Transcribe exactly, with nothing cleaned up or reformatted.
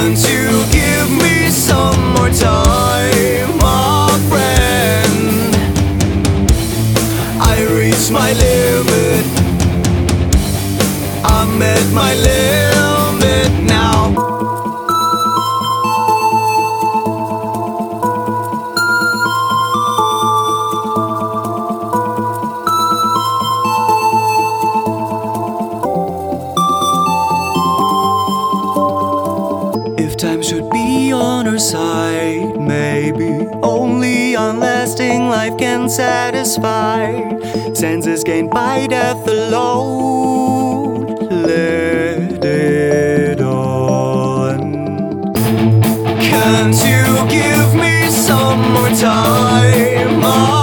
Can't you give me some more time, my friend? I reached my limit, I'm at my limit now. If time should be on our side, maybe only unlasting life can satisfy senses gained by death alone. Let it on. Can't you give me some more time?